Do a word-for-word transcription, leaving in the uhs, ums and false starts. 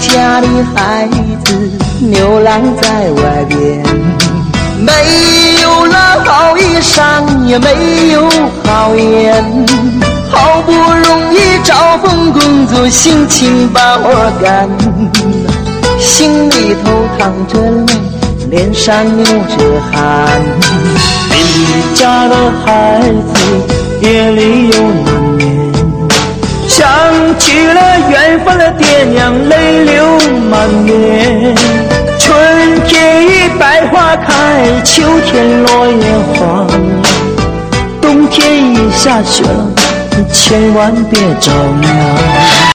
家的孩子流浪在外边，没有了好衣裳，也没有好颜，好不容易找份工作，辛勤把活干，心里头淌着泪，脸上流着汗。离家的孩子夜里又难眠，想起了远方的爹娘，泪流满面。春天已百花开，秋天落叶黄，冬天已下雪了，你千万别着凉。